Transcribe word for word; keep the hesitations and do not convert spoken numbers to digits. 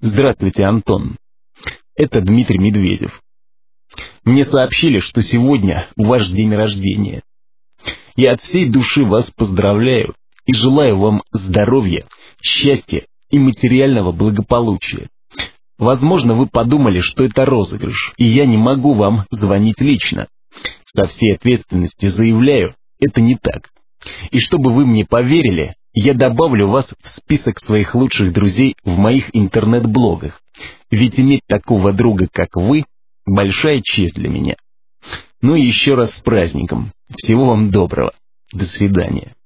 Здравствуйте, Антон. Это Дмитрий Медведев. Мне сообщили, что сегодня ваш день рождения. Я от всей души вас поздравляю и желаю вам здоровья, счастья и материального благополучия. Возможно, вы подумали, что это розыгрыш, и я не могу вам звонить лично. Со всей ответственностью заявляю, это не так. И чтобы вы мне поверили, я добавлю вас в список своих лучших друзей в моих интернет-блогах. Ведь иметь такого друга, как вы, большая честь для меня. Ну и еще раз с праздником. Всего вам доброго. До свидания.